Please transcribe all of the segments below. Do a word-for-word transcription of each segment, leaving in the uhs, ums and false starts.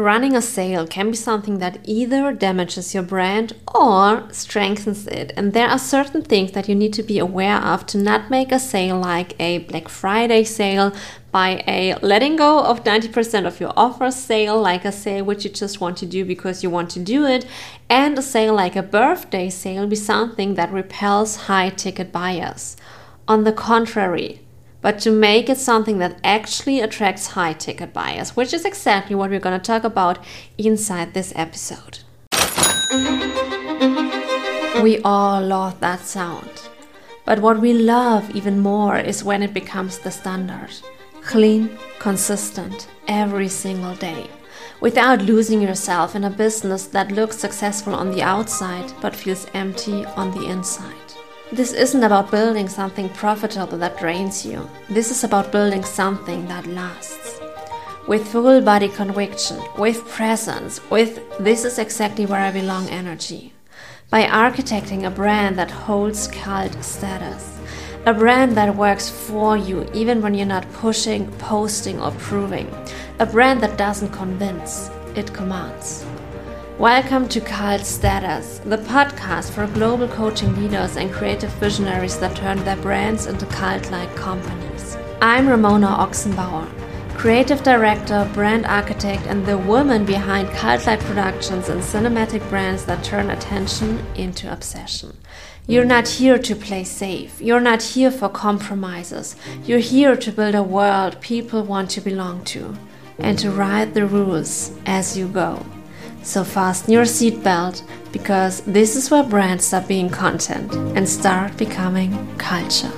running a sale can be something that either damages your brand or strengthens it. And there are certain things that you need to be aware of to not make a sale like a Black Friday sale by a letting go of ninety percent of your offer sale, like a sale which you just want to do because you want to do it, and a sale like a birthday sale be something that repels high ticket buyers. On the contrary, but to make it something that actually attracts high ticket buyers, which is exactly what we're going to talk about inside this episode. We all love that sound. But what we love even more is when it becomes the standard. Clean, consistent, every single day. Without losing yourself in a business that looks successful on the outside but feels empty on the inside. This isn't about building something profitable that drains you. This is about building something that lasts. With full body conviction, with presence, with "this is exactly where I belong" energy. By architecting a brand that holds cult status. A brand that works for you even when you're not pushing, posting, or proving. A brand that doesn't convince, it commands. Welcome to Cult Status, the podcast for global coaching leaders and creative visionaries that turn their brands into cult-like companies. I'm Ramona Ochsenbauer, creative director, brand architect, and the woman behind cult-like productions and cinematic brands that turn attention into obsession. You're not here to play safe. You're not here for compromises. You're here to build a world people want to belong to and to write the rules as you go. So fasten your seatbelt, because this is where brands stop being content and start becoming culture.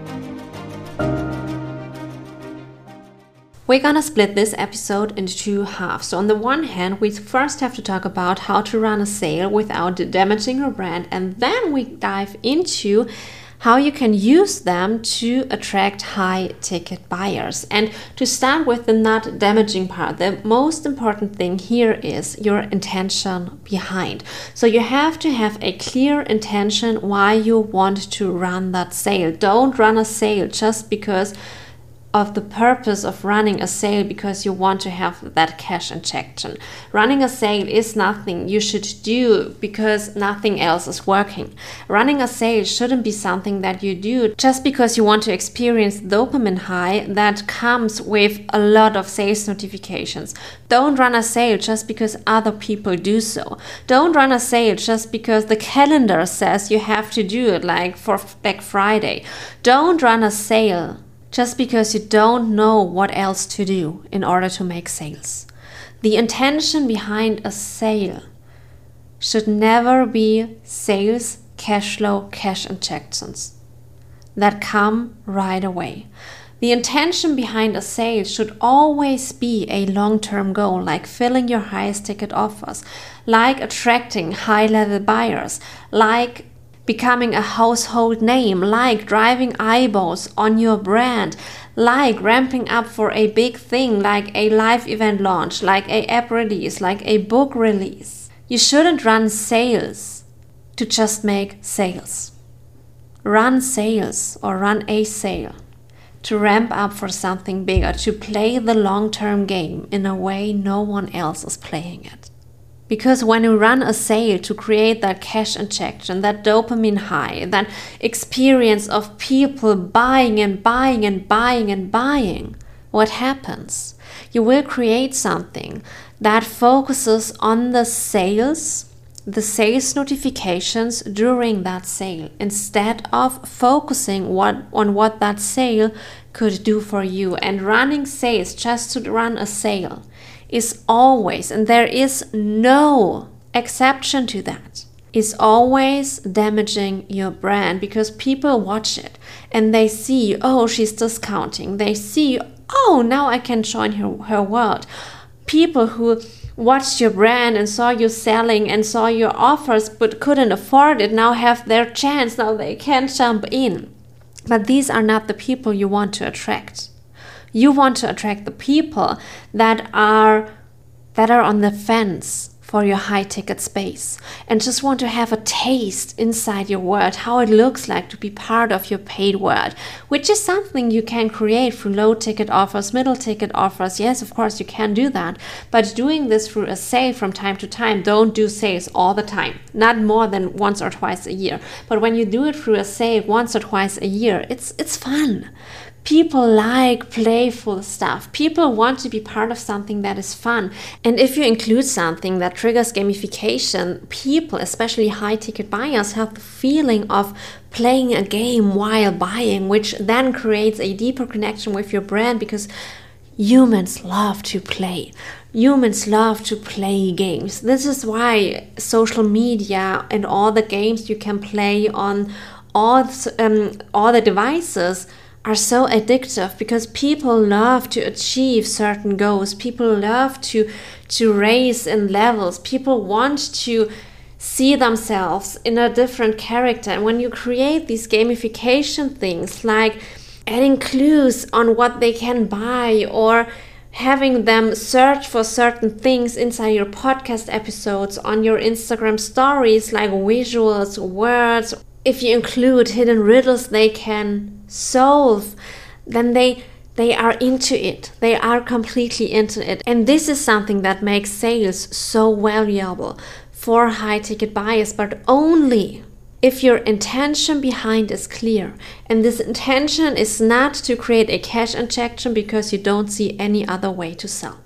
We're gonna split this episode into two halves. So on the one hand, we first have to talk about how to run a sale without damaging your brand, and then we dive into how you can use them to attract high ticket buyers. And to start with the not damaging part, the most important thing here is your intention behind. So you have to have a clear intention why you want to run that sale. Don't run a sale just because of the purpose of running a sale because you want to have that cash injection. Running a sale is nothing you should do because nothing else is working. Running a sale shouldn't be something that you do just because you want to experience the dopamine high that comes with a lot of sales notifications. Don't run a sale just because other people do so. Don't run a sale just because the calendar says you have to do it, like for Black Friday. Don't run a sale just because you don't know what else to do in order to make sales. The intention behind a sale should never be sales, cash flow, cash injections that come right away. The intention behind a sale should always be a long-term goal, like filling your highest ticket offers, like attracting high-level buyers, like becoming a household name, like driving eyeballs on your brand, like ramping up for a big thing, like a live event launch, like a app release, like a book release. You shouldn't run sales to just make sales. Run sales or run a sale to ramp up for something bigger, to play the long-term game in a way no one else is playing it. Because when you run a sale to create that cash injection, that dopamine high, that experience of people buying and buying and buying and buying, what happens? You will create something that focuses on the sales, the sales notifications during that sale, instead of focusing what, on what that sale could do for you. And running sales just to run a sale is always, and there is no exception to that, is always damaging your brand, because people watch it and they see, oh, she's discounting. They see, oh, now I can join her, her world. People who watched your brand and saw you selling and saw your offers but couldn't afford it now have their chance. Now they can jump in. But these are not the people you want to attract. You want to attract the people that are that are on the fence for your high ticket space and just want to have a taste inside your world, how it looks like to be part of your paid world, which is something you can create through low ticket offers, middle ticket offers. Yes, of course you can do that, but doing this through a sale from time to time. Don't do sales all the time, not more than once or twice a year. But when you do it through a sale once or twice a year, it's it's fun. People like playful stuff. People want to be part of something that is fun. And if you include something that triggers gamification, people, especially high-ticket buyers, have the feeling of playing a game while buying, which then creates a deeper connection with your brand, because humans love to play. Humans love to play games. This is why social media and all the games you can play on all, um, all the devices are so addictive, because people love to achieve certain goals. People love to to raise in levels. People want to see themselves in a different character. And when you create these gamification things, like adding clues on what they can buy, or having them search for certain things inside your podcast episodes, on your Instagram stories, like visuals, words, if you include hidden riddles they can solve, then they they are into it. They are completely into it. And this is something that makes sales so valuable for high ticket buyers, but only if your intention behind is clear. And this intention is not to create a cash injection because you don't see any other way to sell.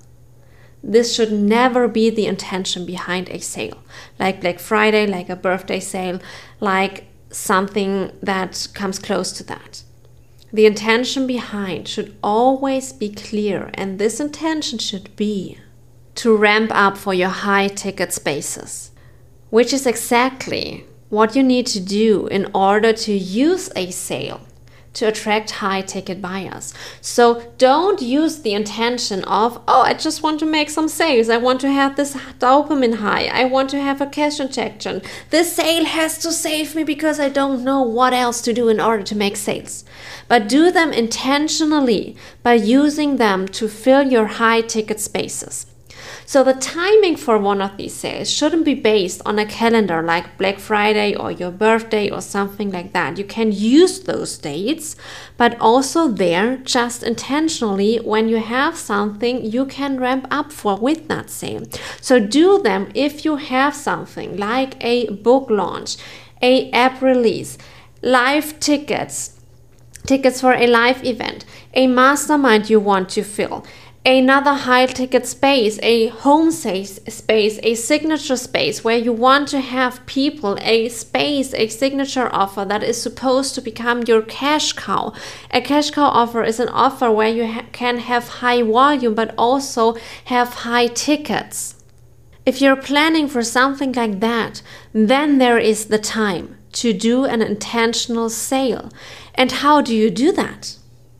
This should never be the intention behind a sale, like Black Friday, like a birthday sale, like something that comes close to that. The intention behind should always be clear, and this intention should be to ramp up for your high ticket spaces, which is exactly what you need to do in order to use a sale to attract high ticket buyers. So don't use the intention of, oh, I just want to make some sales. I want to have this dopamine high. I want to have a cash injection. This sale has to save me because I don't know what else to do in order to make sales. But do them intentionally by using them to fill your high ticket spaces. So the timing for one of these sales shouldn't be based on a calendar like Black Friday or your birthday or something like that. You can use those dates, but also there, just intentionally, when you have something you can ramp up for with that sale. So do them if you have something like a book launch, a app release, live tickets, tickets for a live event, a mastermind you want to fill, another high ticket space, a home space, a signature space where you want to have people, a space, a signature offer that is supposed to become your cash cow. A cash cow offer is an offer where you ha- can have high volume but also have high tickets. If you're planning for something like that, then there is the time to do an intentional sale. And how do you do that?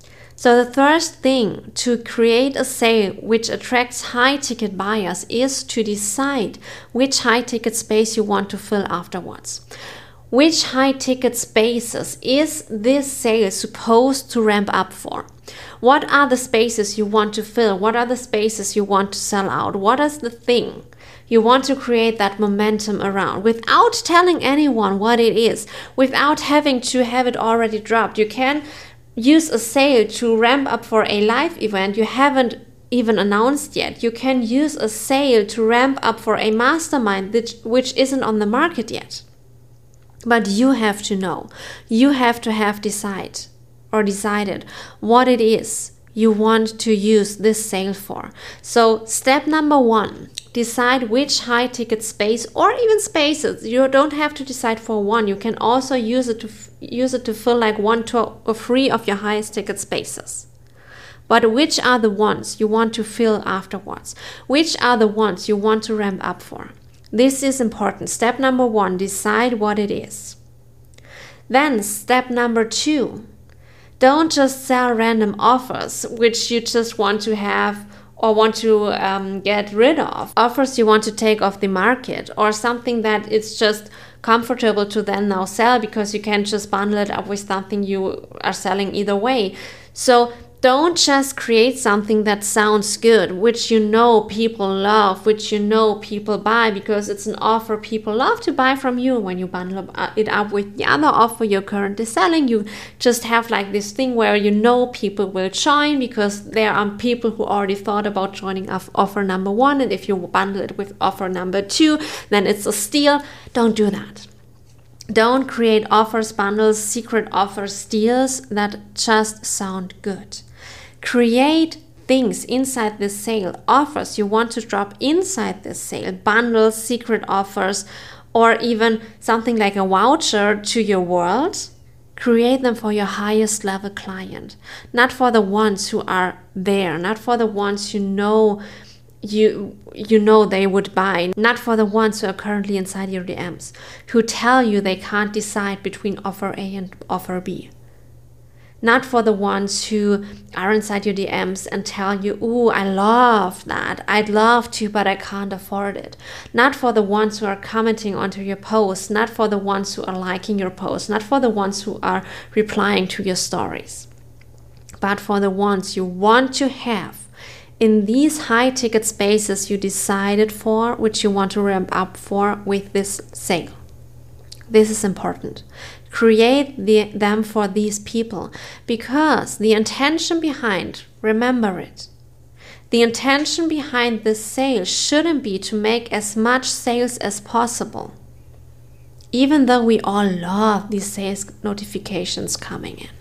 So the first thing to create a sale which attracts high ticket buyers is to decide which high ticket space you want to fill afterwards. Which high ticket spaces is this sale supposed to ramp up for? What are the spaces you want to fill? What are the spaces you want to sell out? What is the thing you want to create that momentum around without telling anyone what it is, without having to have it already dropped? You can use a sale to ramp up for a live event you haven't even announced yet. You can use a sale to ramp up for a mastermind which, which isn't on the market yet. But you have to know, you have to have decide or decided what it is you want to use this sale for. So step number one, decide which high ticket space or even spaces. You don't have to decide for one. You can also use it to f- use it to fill like one, two, or three of your highest ticket spaces. But which are the ones you want to fill afterwards? Which are the ones you want to ramp up for? This is important. Step number one, decide what it is. Then step number two, don't just sell random offers which you just want to have or want to um, get rid of. Offers you want to take off the market, or something that it's just comfortable to then now sell because you can just bundle it up with something you are selling either way. So Don't just create something that sounds good, which you know people love, which you know people buy, because it's an offer people love to buy from you. When you bundle it up with the other offer you're currently selling, you just have like this thing where you know people will join because there are people who already thought about joining offer number one, and if you bundle it with offer number two, then it's a steal. Don't do that. Don't create offers, bundles, secret offers, deals that just sound good. Create things inside this sale, offers you want to drop inside this sale, bundles, secret offers, or even something like a voucher to your world. Create them for your highest level client, not for the ones who are there, not for the ones you know you you know they would buy, not for the ones who are currently inside your D Ms, who tell you they can't decide between offer A and offer B. Not for the ones who are inside your D Ms and tell you, ooh, I love that, I'd love to, but I can't afford it. Not for the ones who are commenting onto your posts, not for the ones who are liking your posts, not for the ones who are replying to your stories, but for the ones you want to have in these high ticket spaces you decided for, which you want to ramp up for with this sale. This is important. Create the, them for these people, because the intention behind, remember it, the intention behind this sale shouldn't be to make as much sales as possible, even though we all love these sales notifications coming in.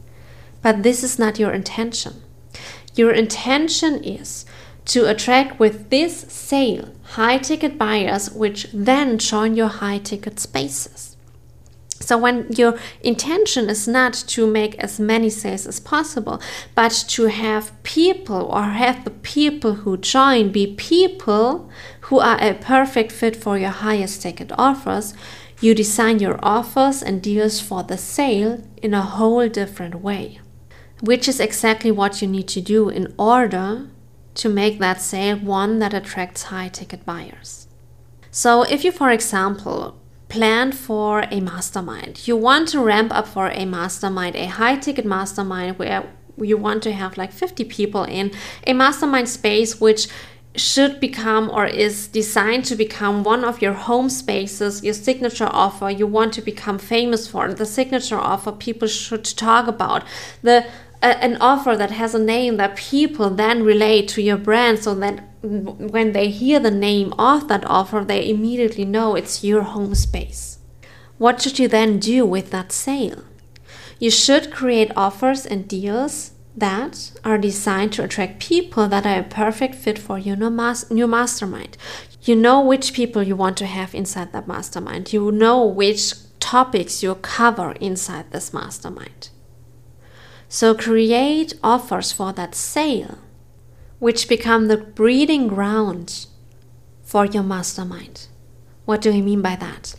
But this is not your intention. Your intention is to attract with this sale high ticket buyers, which then join your high ticket spaces. So when your intention is not to make as many sales as possible, but to have people or have the people who join be people who are a perfect fit for your highest ticket offers, you design your offers and deals for the sale in a whole different way, which is exactly what you need to do in order to make that sale one that attracts high ticket buyers. So if you, for example, plan for a mastermind, you want to ramp up for a mastermind, a high ticket mastermind where you want to have like fifty people in a mastermind space, which should become or is designed to become one of your home spaces, your signature offer you want to become famous for, the signature offer people should talk about, the uh, an offer that has a name that people then relate to your brand, so that when they hear the name of that offer, they immediately know it's your home space. What should you then do with that sale? You should create offers and deals that are designed to attract people that are a perfect fit for your new mastermind. You know which people you want to have inside that mastermind. You know which topics you cover inside this mastermind. So create offers for that sale, which become the breeding ground for your mastermind. What do I mean by that?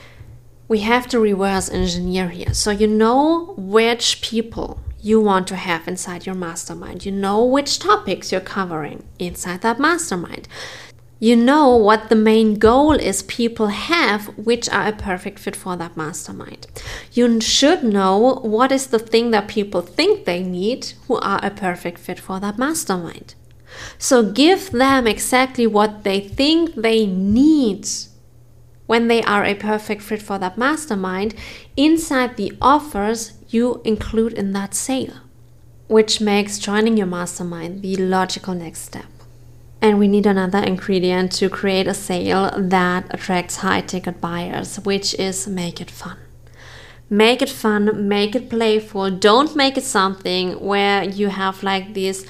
We have to reverse engineer here. So you know which people you want to have inside your mastermind. You know which topics you're covering inside that mastermind. You know what the main goal is people have, which are a perfect fit for that mastermind. You should know what is the thing that people think they need, who are a perfect fit for that mastermind. So give them exactly what they think they need when they are a perfect fit for that mastermind inside the offers you include in that sale, which makes joining your mastermind the logical next step. And we need another ingredient to create a sale that attracts high ticket buyers, which is make it fun. Make it fun, make it playful. Don't make it something where you have like these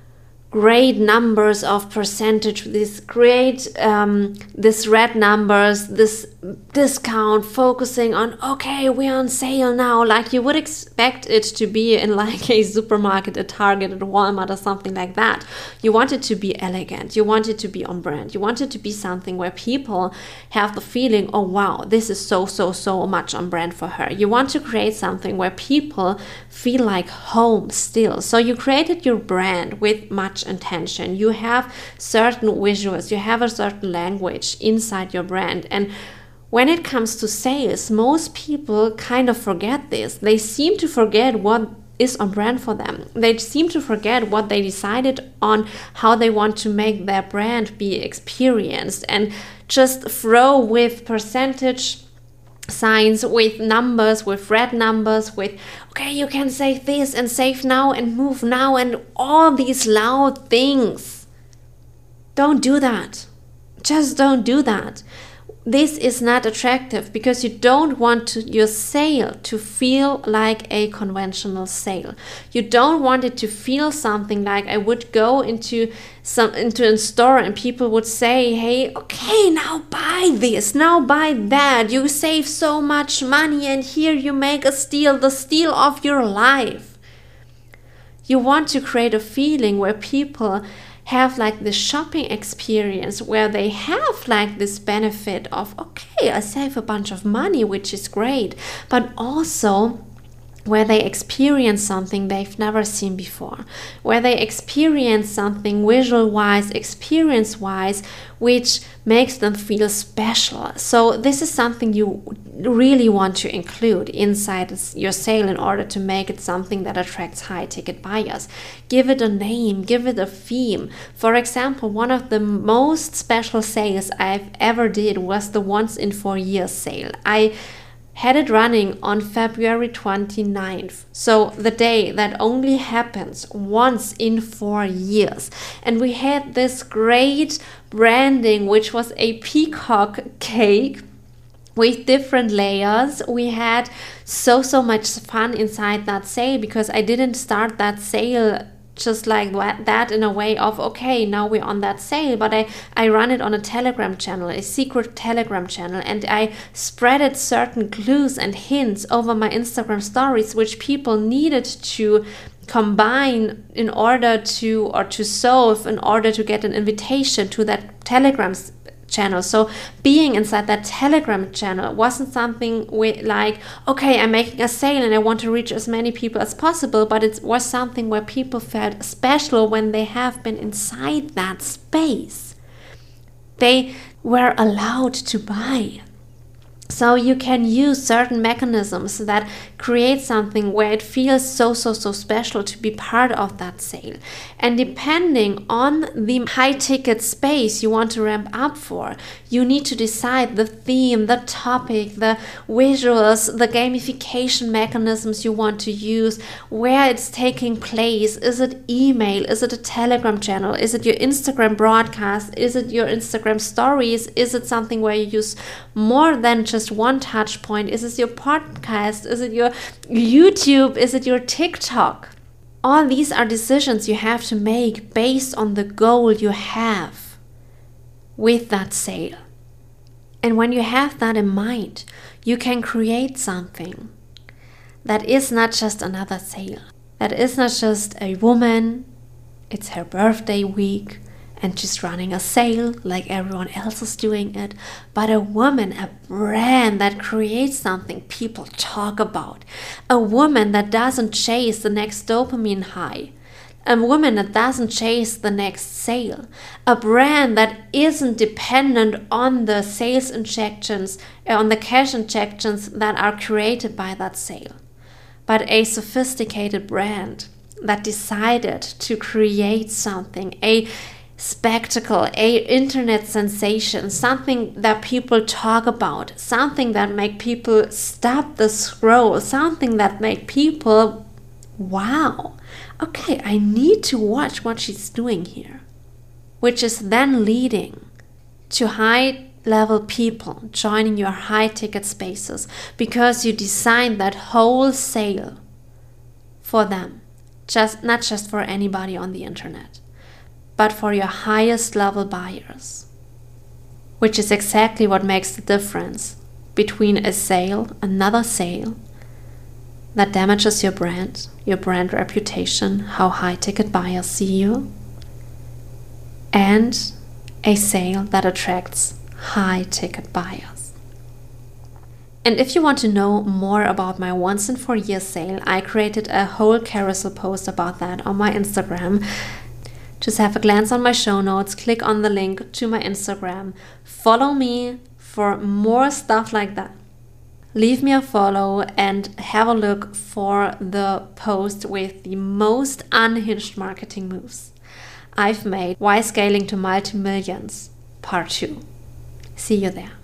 great numbers of percentage, these great, um, this red numbers, this discount focusing on, okay, we're on sale now, like you would expect it to be in like a supermarket, a Target, a Walmart or something like that. You want it to be elegant, you want it to be on brand, you want it to be something where people have the feeling, oh wow, this is so, so, so much on brand for her. You want to create something where people feel like home still. So you created your brand with much intention. You have certain visuals, you have a certain language inside your brand. And when it comes to sales, most people kind of forget this. They seem to forget what is on brand for them. They seem to forget what they decided on, how they want to make their brand be experienced, and just throw with percentage signs, with numbers, with red numbers, with, okay, you can save this and save now and move now and all these loud things. Don't do that. Just don't do that. This is not attractive because you don't want to, your sale to feel like a conventional sale. You don't want it to feel something like I would go into some into a store and people would say, hey, okay, now buy this, now buy that. You save so much money and here you make a steal, the steal of your life. You want to create a feeling where people have like the shopping experience, where they have like this benefit of, okay, I save a bunch of money, which is great, but also where they experience something they've never seen before, where they experience something visual-wise, experience-wise, which makes them feel special. So this is something you really want to include inside your sale in order to make it something that attracts high-ticket buyers. Give it a name, give it a theme. For example, one of the most special sales I've ever did was the once in four years sale. I had it running on February twenty-ninth, so the day that only happens once in four years. And we had this great branding, which was a peacock cake with different layers. We had so, so much fun inside that sale because I didn't start that sale just like that in a way of, okay, now we're on that sale, but I, I run it on a Telegram channel, a secret Telegram channel, and I spreaded certain clues and hints over my Instagram stories, which people needed to combine in order to, or to solve in order to get an invitation to that Telegram channel. So being inside that Telegram channel wasn't something with like, okay, I'm making a sale and I want to reach as many people as possible, but it was something where people felt special when they have been inside that space. They were allowed to buy. So you can use certain mechanisms that create something where it feels so, so, so special to be part of that sale. And depending on the high ticket space you want to ramp up for, you need to decide the theme, the topic, the visuals, the gamification mechanisms you want to use, where it's taking place. Is it email? Is it a Telegram channel? Is it your Instagram broadcast? Is it your Instagram stories? Is it something where you use more than just one touch point? Is it your podcast? Is it your YouTube? Is it your TikTok? All these are decisions you have to make based on the goal you have with that sale. And when you have that in mind, you can create something that is not just another sale. That is not just a woman, it's her birthday week, and she's running a sale like everyone else is doing it, but a woman, a brand that creates something people talk about, a woman that doesn't chase the next dopamine high, a woman that doesn't chase the next sale, a brand that isn't dependent on the sales injections, on the cash injections that are created by that sale, but a sophisticated brand that decided to create something, a spectacle, a internet sensation, something that people talk about, something that make people stop the scroll, something that make people, wow, okay, I need to watch what she's doing here, which is then leading to high level people joining your high ticket spaces because you designed that whole sale for them, just not just for anybody on the internet, but for your highest level buyers, which is exactly what makes the difference between a sale, another sale, that damages your brand, your brand reputation, how high ticket buyers see you, and a sale that attracts high ticket buyers. And if you want to know more about my once in four years sale, I created a whole carousel post about that on my Instagram. Just have a glance on my show notes, click on the link to my Instagram, follow me for more stuff like that. leave me a follow and have a look for the post with the most unhinged marketing moves I've made. Why Scaling to Multi-Millions, part two. See you there.